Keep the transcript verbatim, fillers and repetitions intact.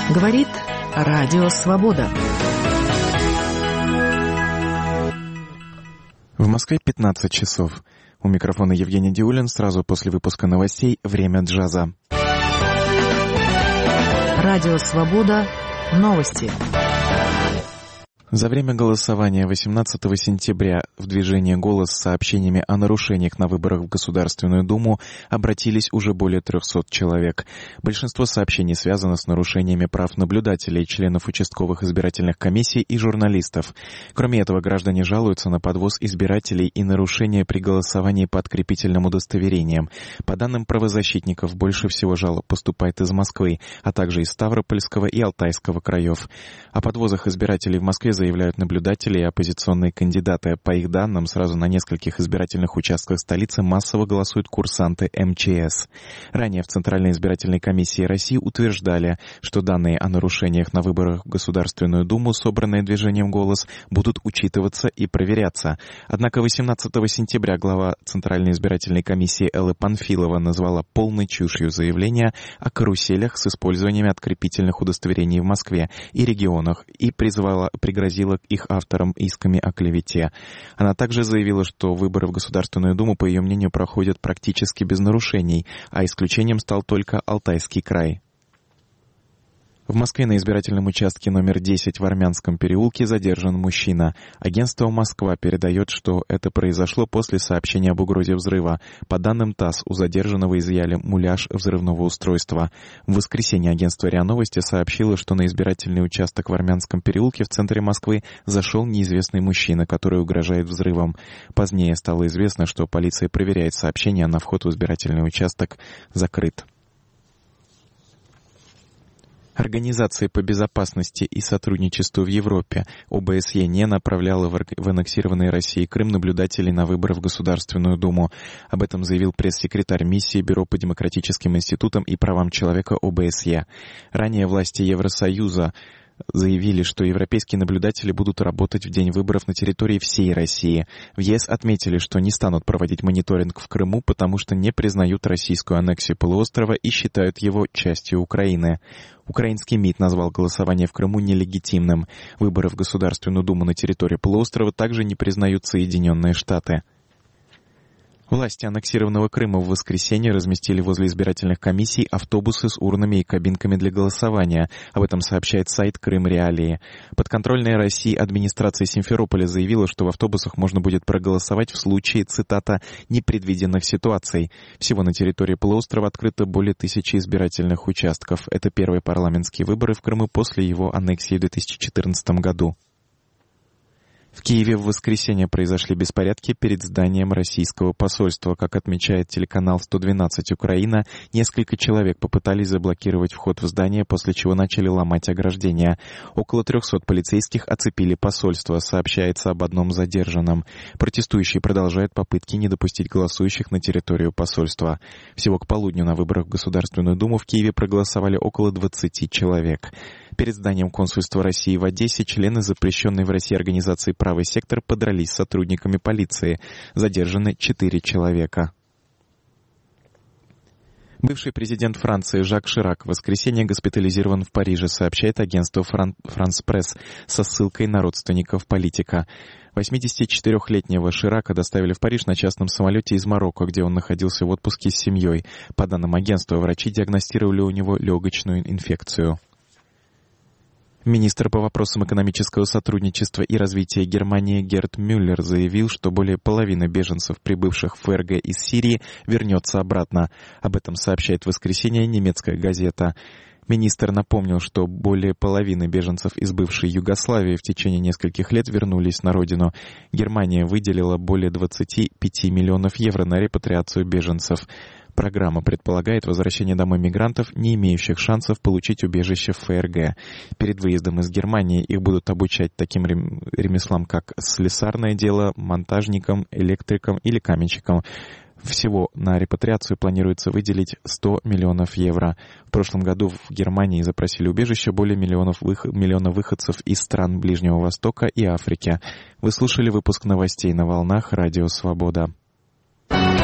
Говорит Радио Свобода. В Москве пятнадцать часов. У микрофона Евгений Диулин. Сразу после выпуска новостей «Время джаза». Радио Свобода. Новости. За время голосования восемнадцатого сентября в движение «Голос» с сообщениями о нарушениях на выборах в Государственную Думу обратились уже более трехсот человек. Большинство сообщений связано с нарушениями прав наблюдателей, членов участковых избирательных комиссий и журналистов. Кроме этого, граждане жалуются на подвоз избирателей и нарушения при голосовании по открепительным удостоверениям. По данным правозащитников, больше всего жалоб поступает из Москвы, а также из Ставропольского и Алтайского краев. О подвозах избирателей в Москве заявляют наблюдатели и оппозиционные кандидаты. По их данным, сразу на нескольких избирательных участках столицы массово голосуют курсанты эм че эс. Ранее в Центральной избирательной комиссии России утверждали, что данные о нарушениях на выборах в Государственную Думу, собранные движением «Голос», будут учитываться и проверяться. Однако восемнадцатого сентября глава Центральной избирательной комиссии Элла Панфилова назвала полной чушью заявление о каруселях с использованием открепительных удостоверений в Москве и регионах и призвала пригрозила их авторам исками о клевете. Она также заявила, что выборы в Государственную Думу, по ее мнению, проходят практически без нарушений, а исключением стал только Алтайский край. В Москве на избирательном участке номер десять в Армянском переулке задержан мужчина. Агентство «Москва» передает, что это произошло после сообщения об угрозе взрыва. По данным ТАСС, у задержанного изъяли муляж взрывного устройства. В воскресенье агентство РИА Новости сообщило, что на избирательный участок в Армянском переулке в центре Москвы зашел неизвестный мужчина, который угрожает взрывом. Позднее стало известно, что полиция проверяет сообщения, на вход в избирательный участок закрыт. Организация по безопасности и сотрудничеству в Европе о бэ эс е не направляла в аннексированный Россией Крым наблюдателей на выборы в Государственную Думу. Об этом заявил пресс-секретарь миссии Бюро по демократическим институтам и правам человека о бэ эс е. Ранее власти Евросоюза заявили, что европейские наблюдатели будут работать в день выборов на территории всей России. В ЕС отметили, что не станут проводить мониторинг в Крыму, потому что не признают российскую аннексию полуострова и считают его частью Украины. Украинский МИД назвал голосование в Крыму нелегитимным. Выборы в Государственную Думу на территории полуострова также не признают Соединенные Штаты. Власти аннексированного Крыма в воскресенье разместили возле избирательных комиссий автобусы с урнами и кабинками для голосования. Об этом сообщает сайт Крым Реалии. Подконтрольная России администрация Симферополя заявила, что в автобусах можно будет проголосовать в случае, цитата, «непредвиденных ситуаций». Всего на территории полуострова открыто более тысячи избирательных участков. Это первые парламентские выборы в Крыму после его аннексии в две тысячи четырнадцатом году. В Киеве в воскресенье произошли беспорядки перед зданием российского посольства. Как отмечает телеканал сто двенадцать Украина, несколько человек попытались заблокировать вход в здание, после чего начали ломать ограждения. Около трехсот полицейских оцепили посольство, сообщается об одном задержанном. Протестующие продолжают попытки не допустить голосующих на территорию посольства. Всего к полудню на выборах в Государственную Думу в Киеве проголосовали около двадцати человек. Перед зданием консульства России в Одессе члены запрещенной в России организации «Правый сектор» подрались с сотрудниками полиции. Задержаны четыре человека. Бывший президент Франции Жак Ширак в воскресенье госпитализирован в Париже, сообщает агентство «Франс Пресс» со ссылкой на родственников политика. восьмидесятичетырёхлетнего Ширака доставили в Париж на частном самолете из Марокко, где он находился в отпуске с семьей. По данным агентства, врачи диагностировали у него легочную инфекцию. Министр по вопросам экономического сотрудничества и развития Германии Герт Мюллер заявил, что более половины беженцев, прибывших в ФРГ из Сирии, вернется обратно. Об этом сообщает в воскресенье немецкая газета. Министр напомнил, что более половины беженцев из бывшей Югославии в течение нескольких лет вернулись на родину. Германия выделила более двадцати пяти миллионов евро на репатриацию беженцев. Программа предполагает возвращение домой мигрантов, не имеющих шансов получить убежище в ФРГ. Перед выездом из Германии их будут обучать таким ремеслам, как слесарное дело, монтажникам, электрикам или каменщикам. Всего на репатриацию планируется выделить сто миллионов евро. В прошлом году в Германии запросили убежище более миллионов вых... миллиона выходцев из стран Ближнего Востока и Африки. Вы слушали выпуск новостей на волнах Радио Свобода.